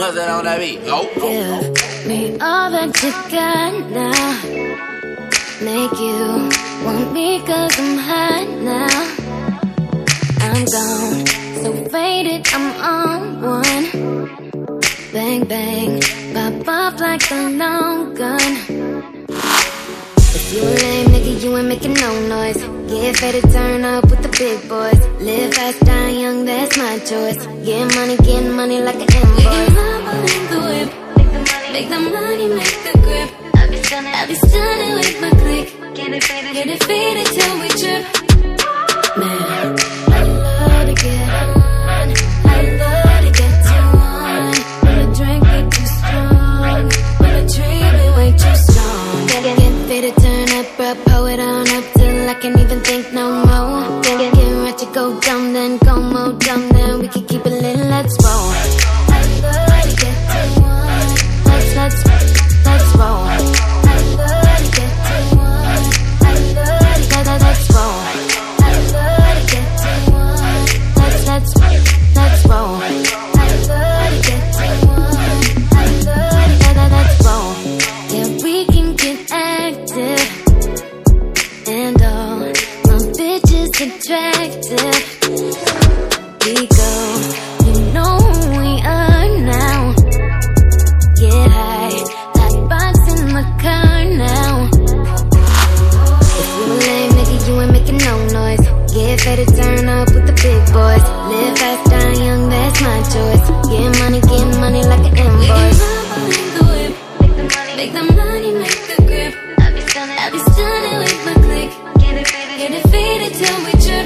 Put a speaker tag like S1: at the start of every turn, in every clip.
S1: Nothing on that beat. Go.
S2: Give me all that you got now. Make you want me 'cause I'm hot now. I'm gone, so faded, I'm on one. Bang, bang, pop off like a long gun. If you a lame nigga, you ain't making no noise. Get ready to turn up with the big boys. Live fast, die young, that's my choice. Get money like an invoice. Make the whip, make the money, make the grip. I'll be stunning with my click. Get it faded till we trip. Man, I love to get on. I love to get too on. When the drink get too strong, when the tree be way too strong. Get faded, turn up, pull it on up till I can't even think no more. Get ratchet, go dumb, then go more dumb, then we can keep it lit, let's roll. I love to get too on. Let's roll. I love to get too on. I love to get, let's roll. I love to get too on. Let's roll. I love to get too on. I love to get, let's roll. Yeah, we can get active, and all my bitches attractive. We go, you know who we are now. Get high, hot box in my car now. If you a lame nigga, you ain't making no noise. Get ready to turn up with the big boys. Live fast, die young, that's my choice. Get money like an invoice. Make the whip, make the money, make the grip. I'll be stunning with my click. Get it faded till we trip.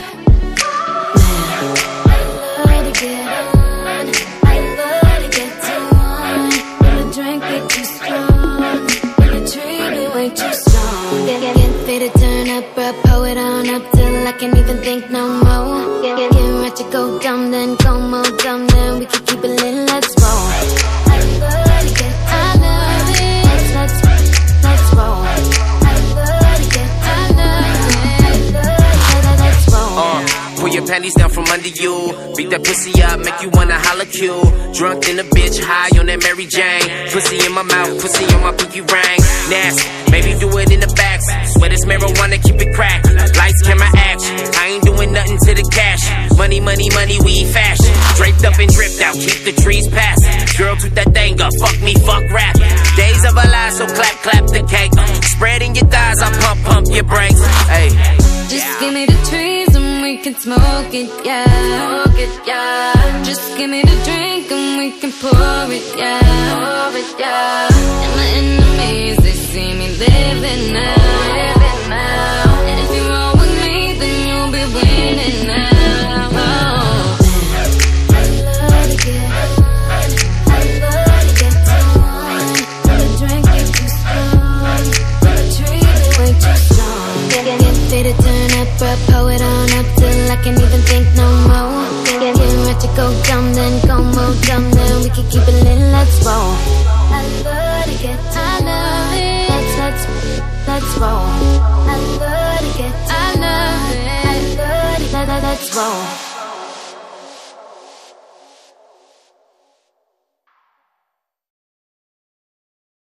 S2: Man, I love to get on. I love to get too on. When the drink get too strong, when the tree be way too strong. Get faded, turn up, pull it on up till I can't even think no more. Get ratchet, go dumb, then go more dumb, then we can keep it lit, let's roll. I love to get, I love it. Let's roll. I love to get, I love it. Let's roll.
S1: Pull your panties down from under you. Beat that pussy up, make you wanna holla Q. Drunk in a bitch, high on that Mary Jane. Pussy in my mouth, pussy on my pinky ring. Nasty, maybe do it in the back. Swear this marijuana, keep it cracked. Lights, camera, action. I ain't doing nothing to the cash. Money, we fashion. Draped up and dripped out, keep the trees passing. Girl, toot that thing up, fuck me, fuck rap. Days of a lie, so clap the cake. Spreading your thighs, I pump your brakes. Hey,
S2: just give me the trees and we can smoke it, yeah. Just give me the drink and we can pour it, yeah. And my enemies, they see me living now. And if you roll with me, then you'll be winning now. I love to get on. I love to get too on. When the drink get too strong, when the tree be way too strong. Get faded, turn up, pull it on up till I can't even think no more. Get ratchet, go dumb, then go more dumb, then we can keep it lit, let's roll. I love to get, I love it. Let's roll. I love to get, I love it. I love it. Let's roll.